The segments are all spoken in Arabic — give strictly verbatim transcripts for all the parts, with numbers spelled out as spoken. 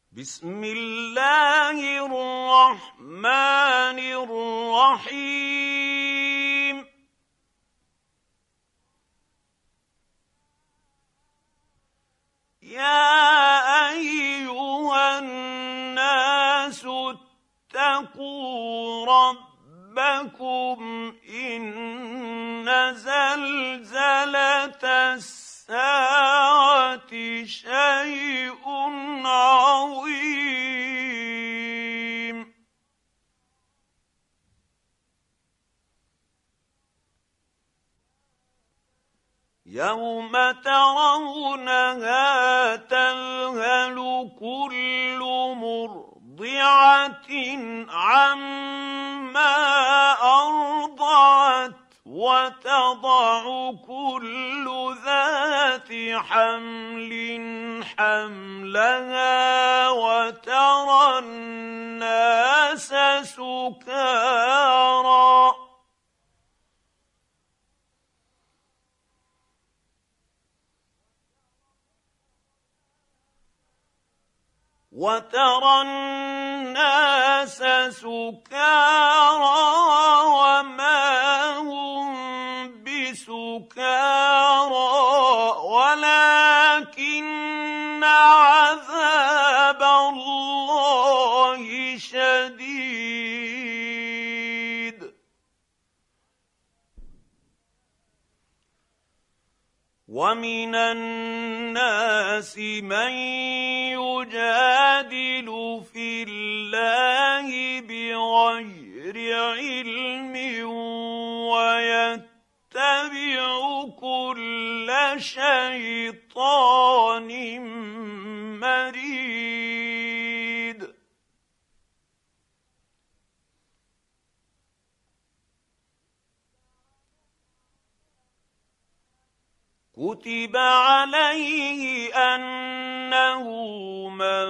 بسم الله الرحمن الرحيم يا أيها الناس اتقوا ربكم إن زلزلة الساعة شيء عظيم يوم ترونها تذهل كل مرضعة عما أرضعت وتضع كل ذات حمل حملها وترى الناس سكارى وترى الناس سكارى وما هم بسكارى ولكن عذاب الله شديد ومن الناس من يجادل في الله بغير علم ويتبع كل شيطان مريد كتب عليه أنه من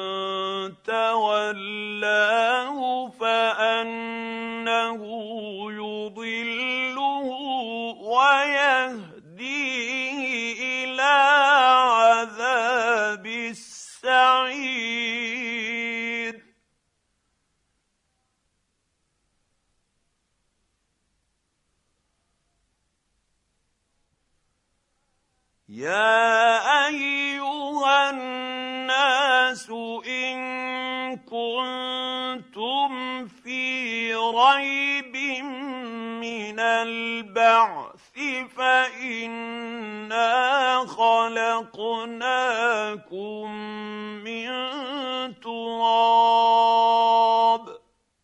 تولاه فأنه يضله ويهديه إلى عذاب السعير يا أيها الناس إن كنتم في ريب من البعث فإنا خلقناكم من تراب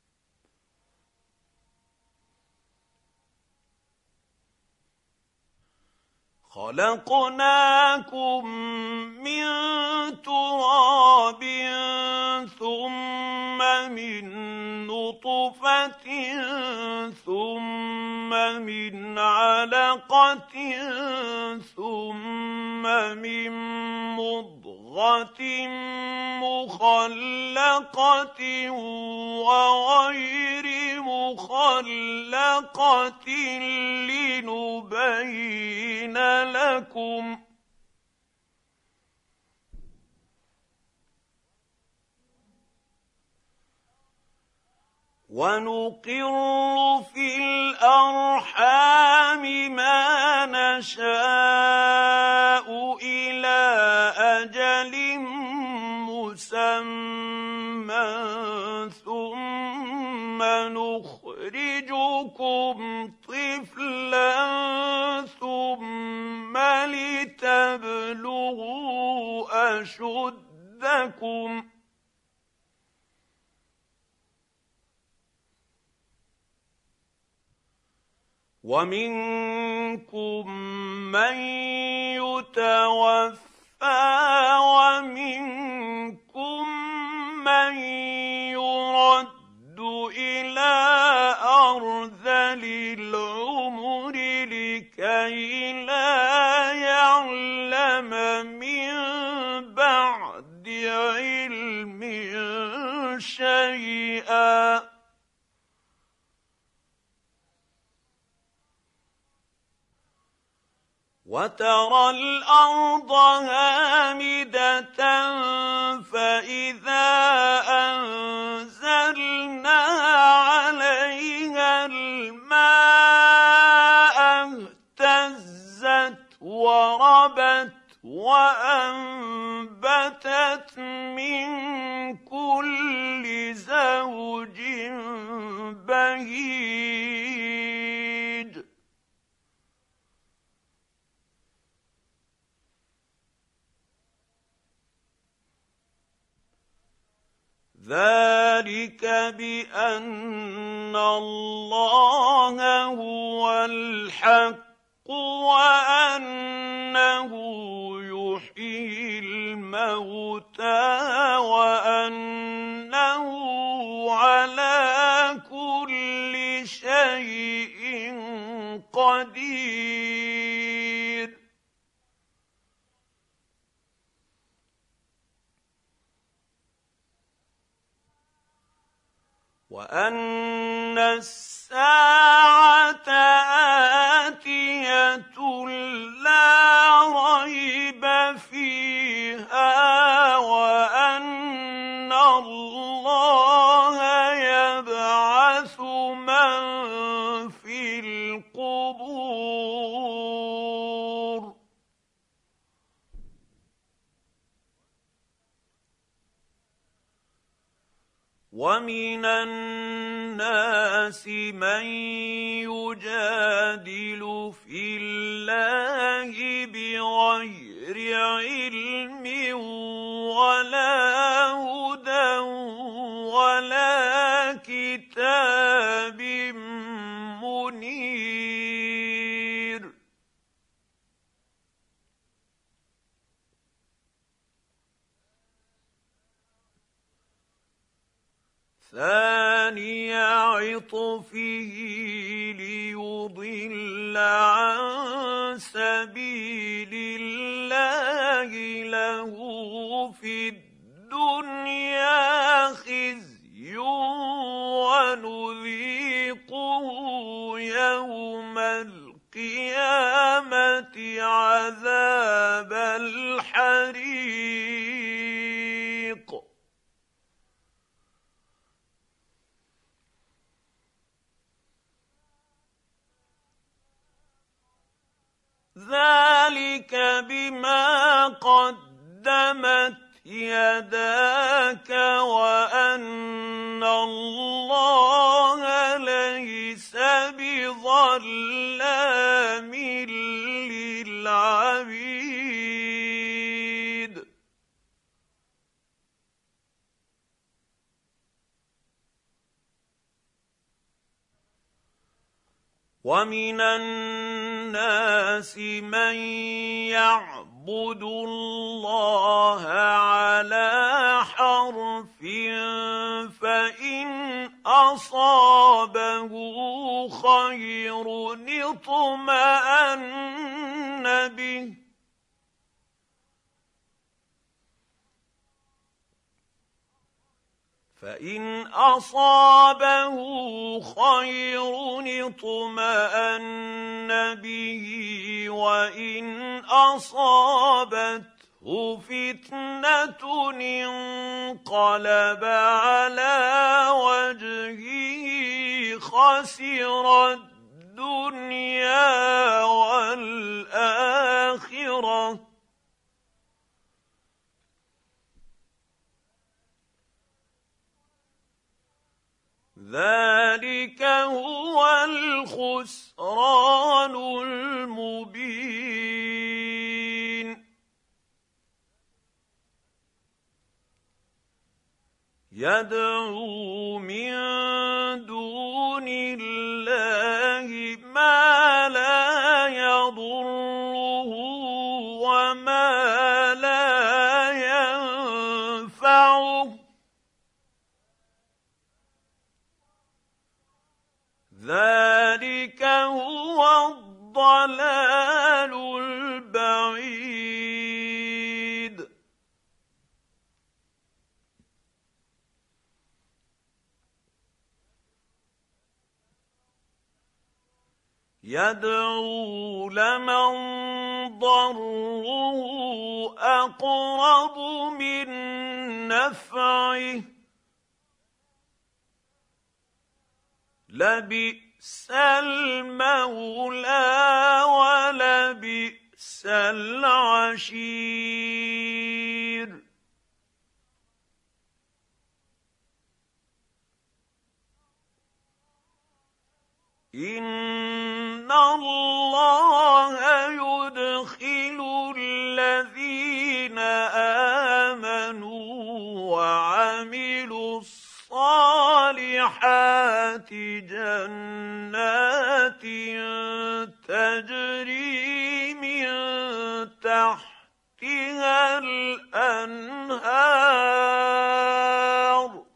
خلقناكم من تراب ثم من نطفة ثم من علقة ثم من مضغة مخلقة وغير مخلقة لنبين لكم ونقر في الأرحام ما نشاء إلى أجل مسمى ثم نخرجكم طفلا ثم لتبلغوا أشدكم ومنكم من يتوفى ومنكم من يرد إلى أرذل العمر لكي لا يعلم من بعد علم شيئا وترى الأرض هامدة فإذا كانت من كل زوج بهيج ذلك بأن الله هو الحق وأنه يحيي الموتى وأنه على كل شيء قدير وأن الساعة آتية لا ريب فيها وأن الله يبعث من في القبور ومن الناس من يجادل في الله بغير علم ولا هدى ولا كتاب منير ثاني عطفه ليضل عن سبيل الله له في الدنيا خزي ونذيقه يوم القيامة عذاب الحريق ذلك بما قدمت يداك وأن الله ليس بظلام للعبيد ومن الناس من يعبد الله على حرف فإن أصابه خير اطمأن به فإن أصابه خير اطمأن به وإن أصابته فتنة انقلب على وجهه خسر الدنيا والآخرة ذلك هو الخسران المبين يدعو من دون الله ما لا يضره وما لا ينفعه ذلك هو الضلال البعيد يدعو لمن ضره أقرب من نفعه لبئس المولى ولبئس العشير إن الله يدخل الذين آمنوا وعملوا الصالحات جنات تجري من تحتها الأنهار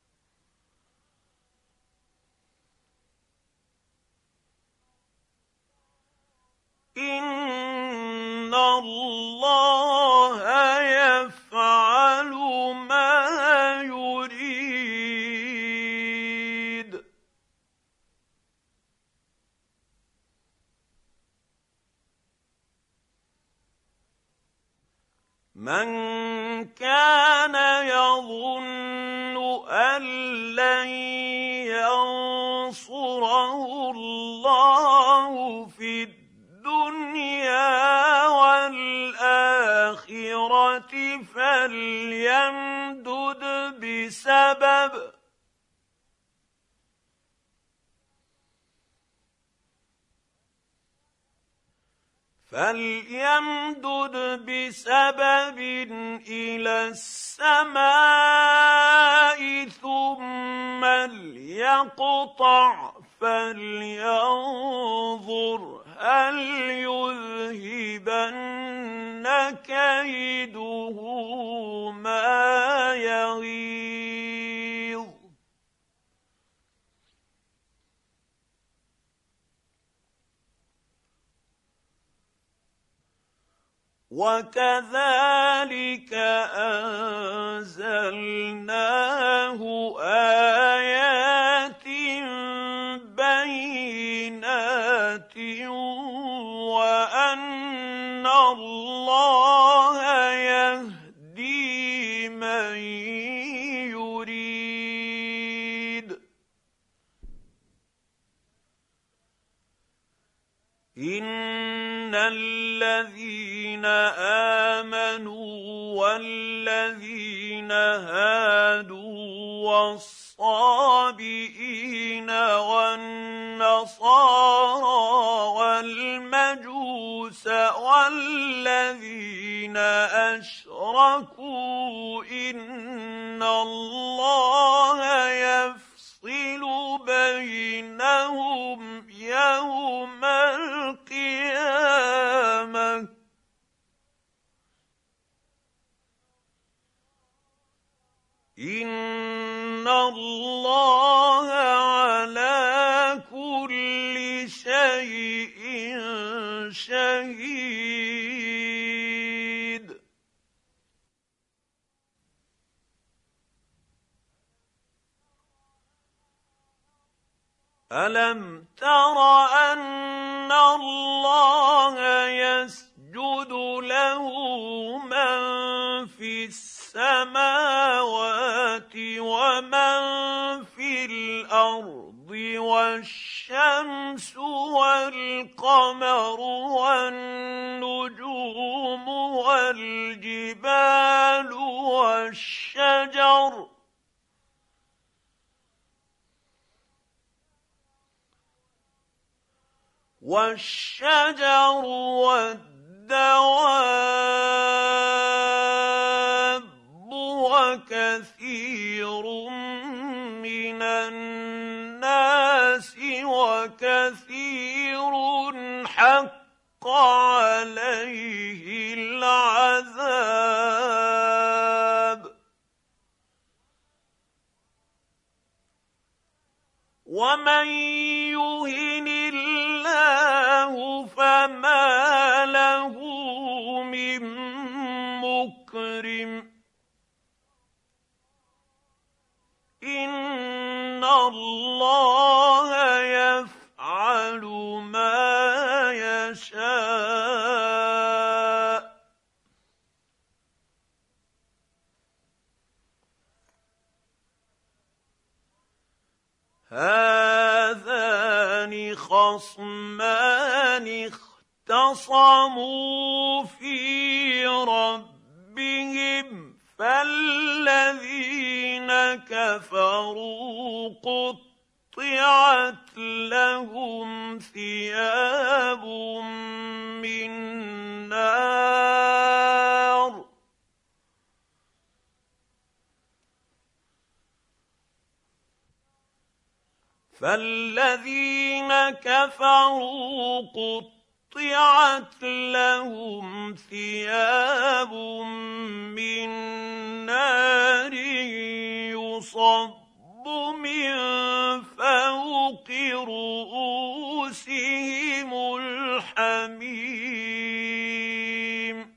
إن الله يفعل ما يريد. من كان يظن أن لن ينصره الله في الدنيا والآخرة فليمدد بسبب فليمدد بسبب إلى السماء ثم ليقطع فلينظر هل يذهبن كيده ما يغيظ. وكذلك أنزلناه آيات بينات وأن الله يهدي من يريد. إن الذين آمنوا والذين هادوا والصابئين والنصارى والمجوس والذين أشركوا إن الله يفصل بينهم يوم القيامة إن الله على كل شيء شهيد. ألم تر أن الله يسجد له من في السماوات ومن في الأرض والشمس والقمر والنجوم والجبال والشجر والشجر والدواب وكثير من الناس وكثير حق عليه العذاب. ومن يهن الله فما له من مكرم إن الله يفعل ما يشاء. هذان خصمان اختصموا في ربهم فالذين كفروا قتلوا قطعت لهم ثياب من نار فالذين كفروا قطعت لهم ثياب من نار يصب من فوق رؤوسهم الحميم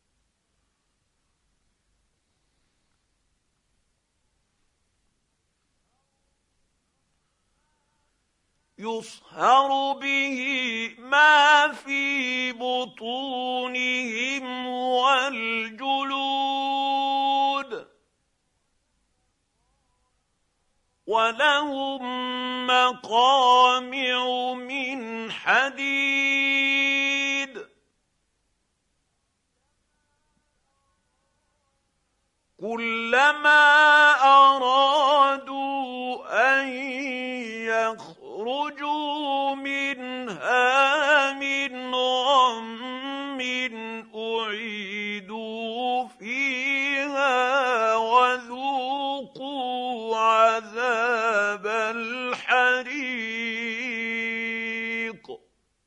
يصهر به ما في بطونهم والجلود ولهم مقامع من حديد كلما أرادوا أن يخرجوا منها من غم أعيدوا فيها وذوقوا عذاب الحريق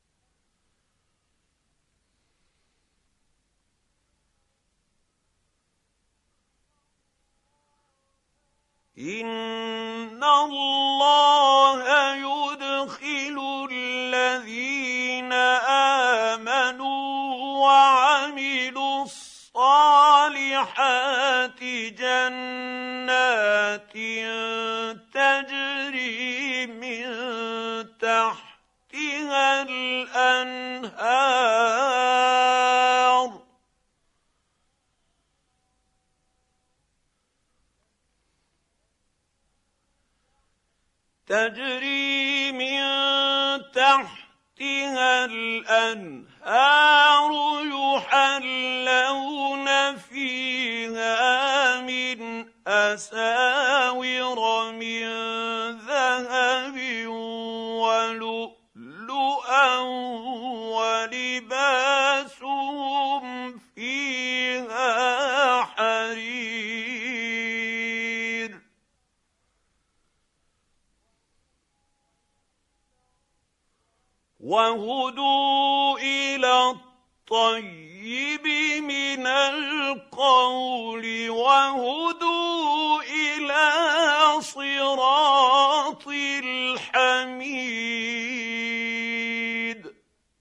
إن الله يدخل الذين آمنوا وعملوا الصالحات جنات تجري من تحتها الأنهار تجري من تحتها الأنهار يحلون فيها من أساور من ذهب ولؤلؤا ولباسهم فيها حرير وهدوا إلى الطيب من القول وهدوا إلى صراط الحميد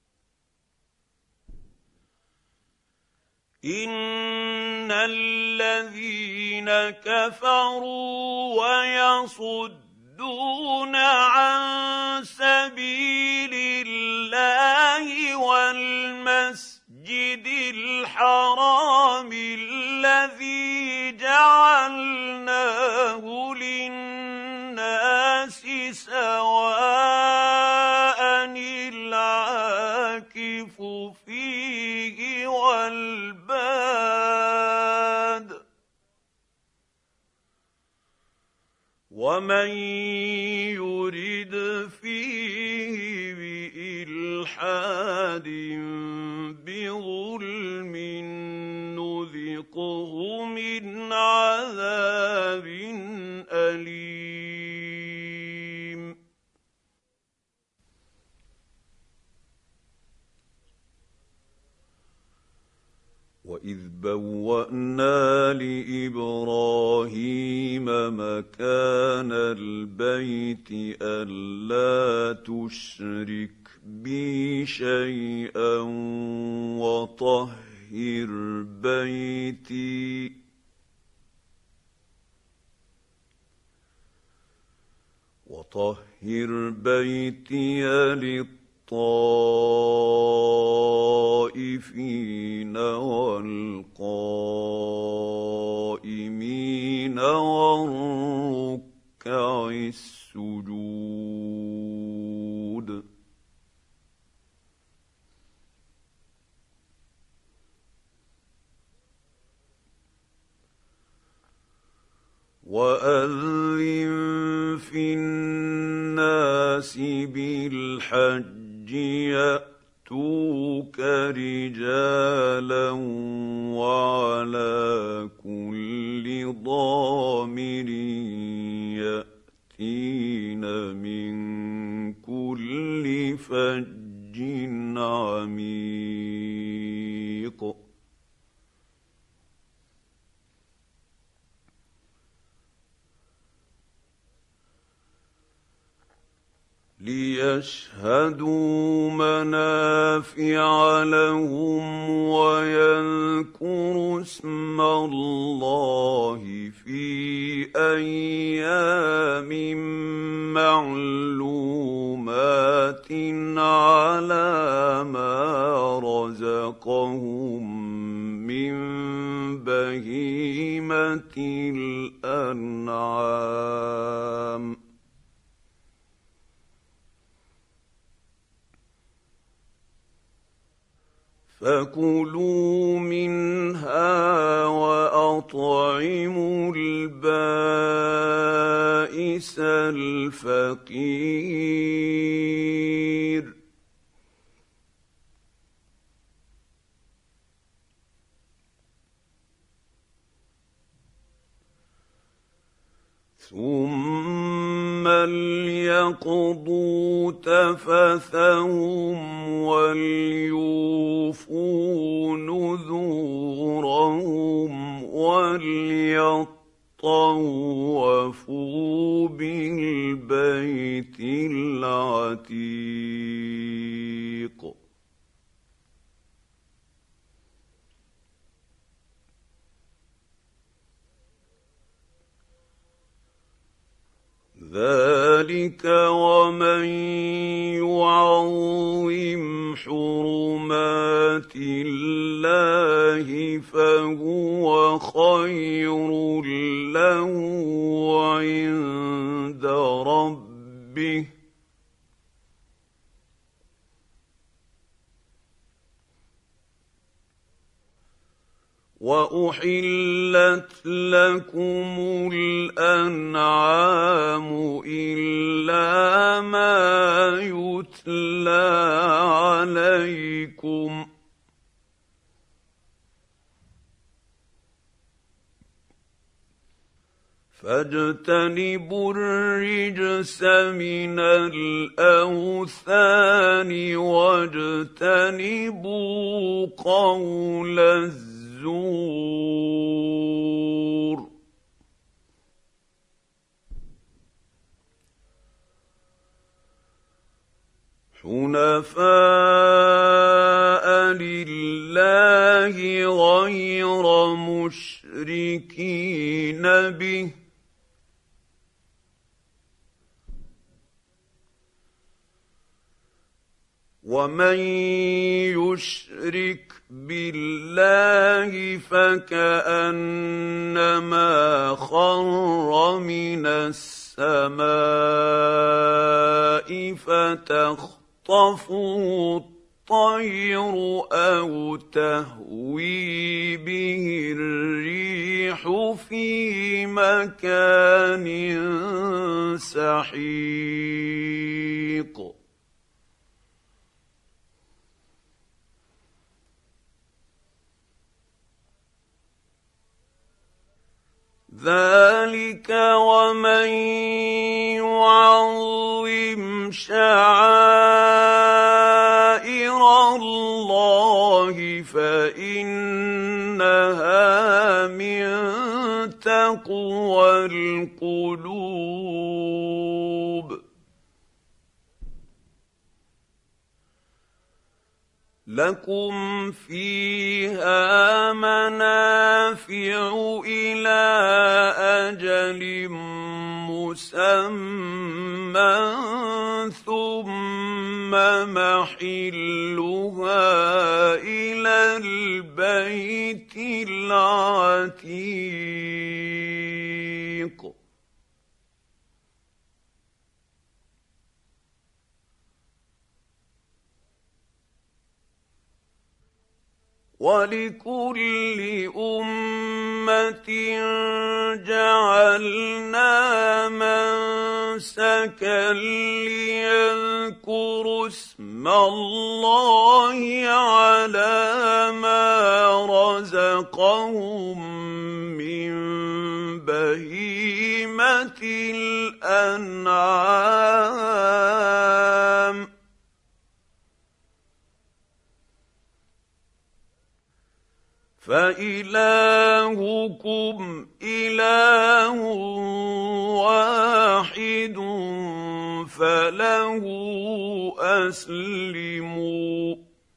إن الذين كفروا ويصدون عن سبيل الله والمسجد الحرام الذي جعلناه للناس سواء العاكف فيه والباد ومن يرد فيه بإلحاد بظلم نذقه من عذاب أليم وإذ بوأنا لإبراهيم مكان البيت ألا تشرك بي شيئا وطهر بيتي وطهر بيتي للطائفين والقائمين والركع السجود وأذن في الناس الحج يأتوك رجالا وعلى كل ضامر يأتين من كل فج عميق ليشهدوا منافع لهم ويذكروا اسم الله في أيام معلومات على ما رزقهم من بهيمة الأنعام فكلوا منها وأطعموا البائس الفقير ثم ليقضوا تفثهم وليوفوا نذورهم وليطوفوا بالبيت العتيق ذلك ومن يعظم حرمات الله فهو خير له عند ربه وأحلت لكم الأنعام إلا ما يتلى عليكم فاجتنبوا الرجس من الأوثان واجتنبوا قول الزور الزور حنفاء لله غير مشركين به ومن يشرك بالله فكأنما خر من السماء فتخطفه الطير أو تهوي به الريح في مكان سحيق ذلك ومن يعظم شعائر الله فإنها من تقوى القلوب لكم فيها منافع إلى أجل مسمى ثم محلها إلى البيت العتيق ولكل أمة جعلنا منسكا ملكا ليذكروا اسم الله على ما رزقهم من بهيمة الأنعام فإلهكم إله واحد فله أسلموا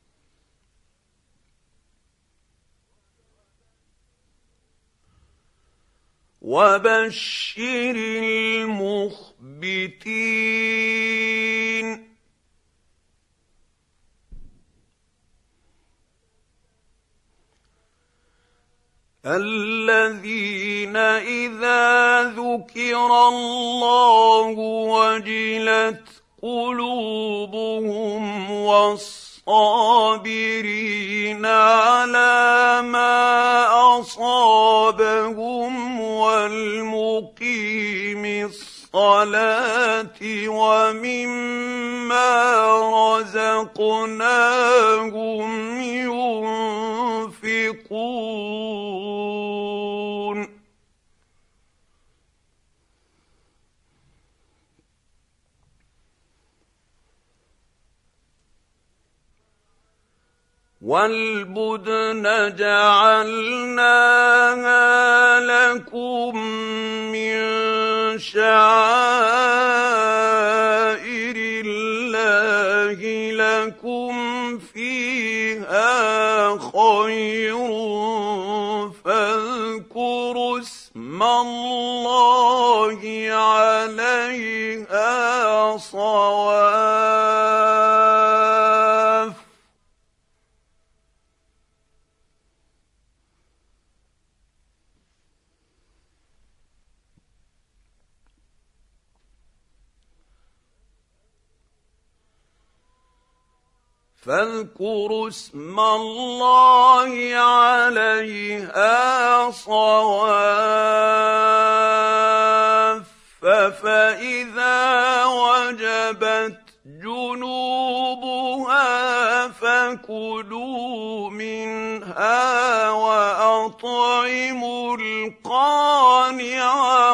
وبشر المخبتين الذين إذا ذكر الله وجلت قلوبهم والصابرين على ما أصابهم والمقيم الصلاة ومما رزقناهم ينفقون والبدن جعلناها لكم من شعائر الله لكم فيها خير فاذكروا اسم الله عليها صواف فاذكروا اسم الله عليها صواف فإذا وجبت جنوبها فكلوا منها وأطعموا القانع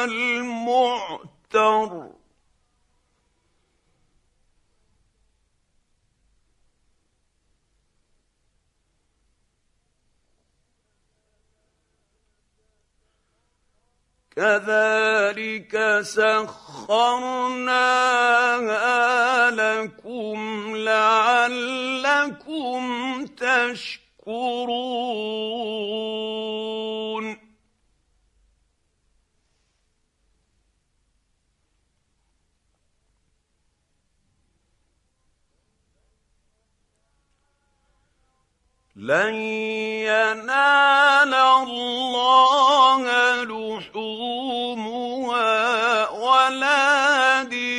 والمعتر كذلك سخرناها لكم لعلكم تشكرون لن ينال الله لحومها ولا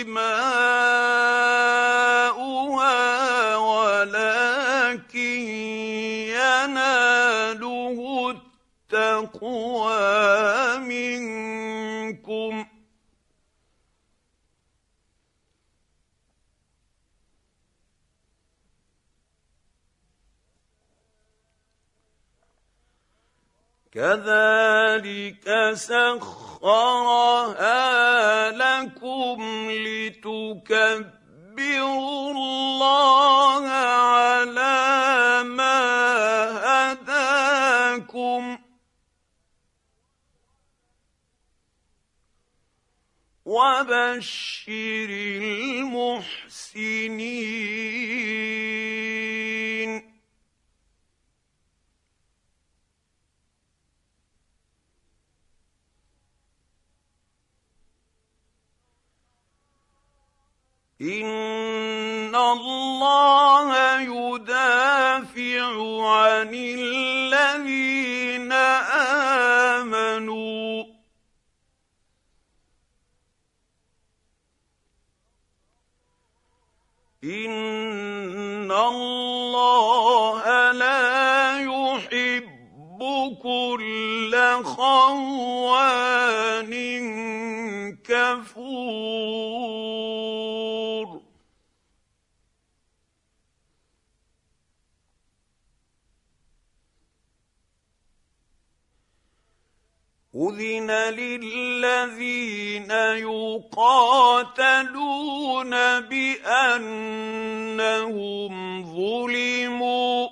دماؤها ولكن يناله التقوى منكم كذلك سخرها لكم لتكبروا الله على ما هداكم وبشر المحسنين إن الله يدافع عن الذين آمنوا إن الله لا يحب كل خوان كفور أذن للذين يقاتلون بأنهم ظلموا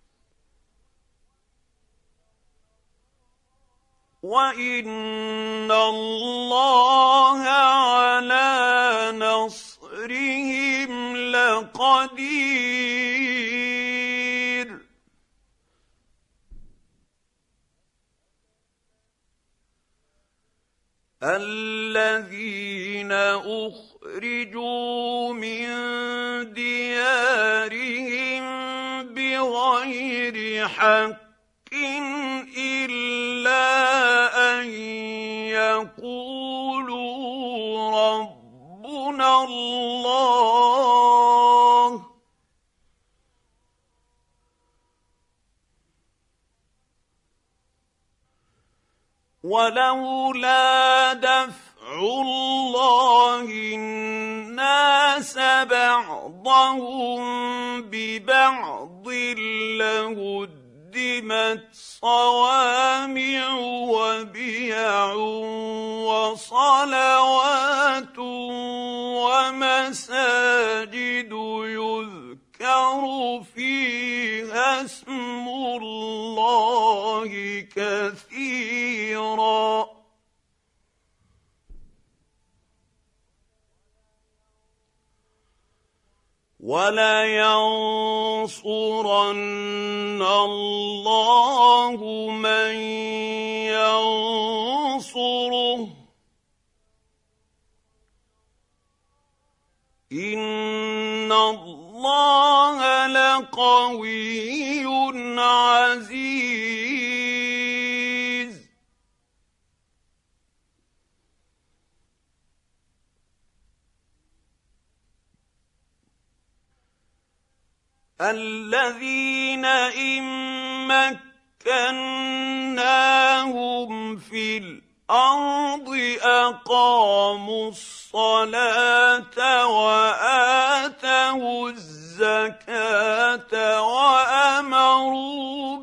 وإن الله على نصرهم لقدير الذين أخرجوا من ديارهم بغير حق إلا أن يقولوا ربنا الله ولولا دفع الله الناس بعضهم ببعض لهدمت صوامع وبيع وصلوات ومساجد يذكر فيها اسم الله كثيرا ولينصرن الله من ينصره إن الله لقوي عزيز الذين إن مكناهم في الأرض أقاموا الصلاة وآتوا الزكاة وأمروا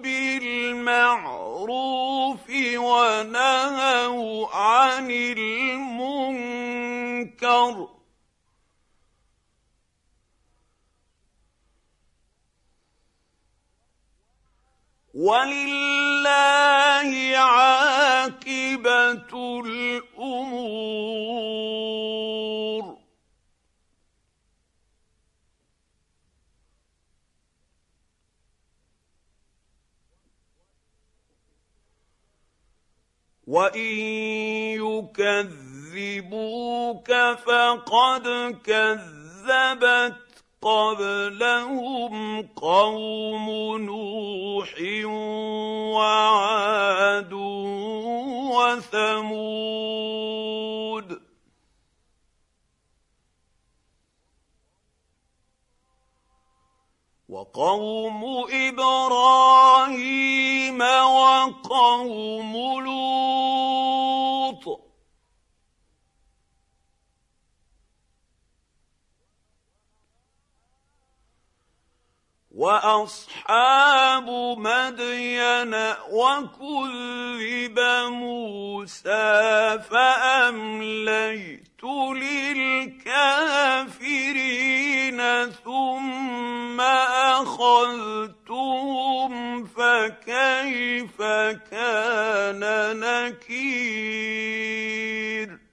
بالمعروف ونهوا عن المنكر ولله عاقبة الأمور وإن يكذبوك فقد كذبت قبلهم قوم نوح وعاد وثمود وقوم إبراهيم وقوم لوط وأصحاب مدين وكذب موسى فأمليت للكافرين ثم أخذتهم فكيف كان نكير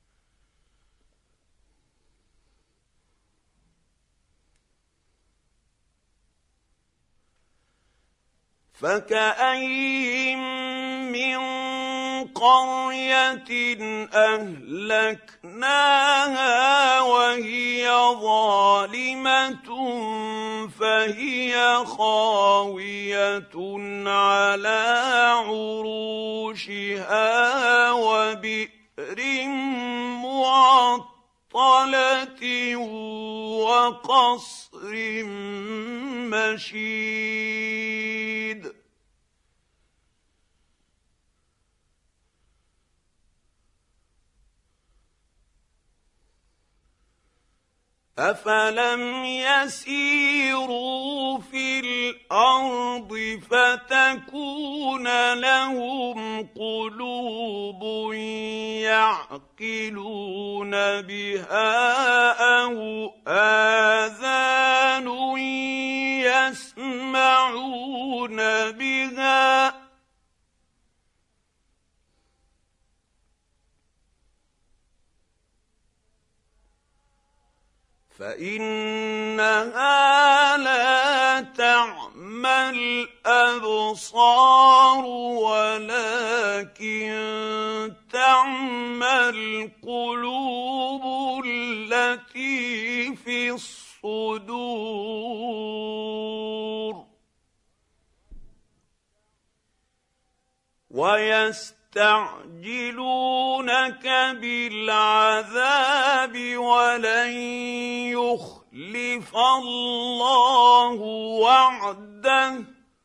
فكأين من قرية أهلكناها وهي ظالمة فهي خاوية على عروشها وبئر معطلة وقصر مشيد أفلم يسيروا في الأرض فتكون لهم قلوب يعقلون بها أو آذان يسمعون بها فإنها لا تعمى الأبصار ولكن تعمى القلوب التي في الصدور ويستعجلونك بالعذاب ولن يخلف الله وعده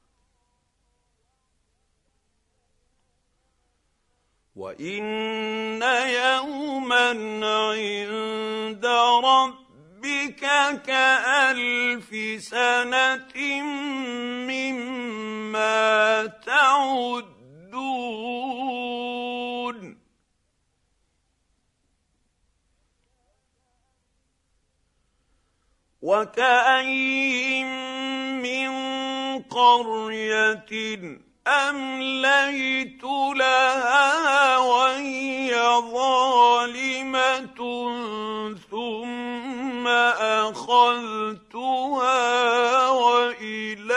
وإن يوما عند ربك كألف سنة مما تعدون وكأين من قرية أمليت لها وهي ظالمة ثم أخذتها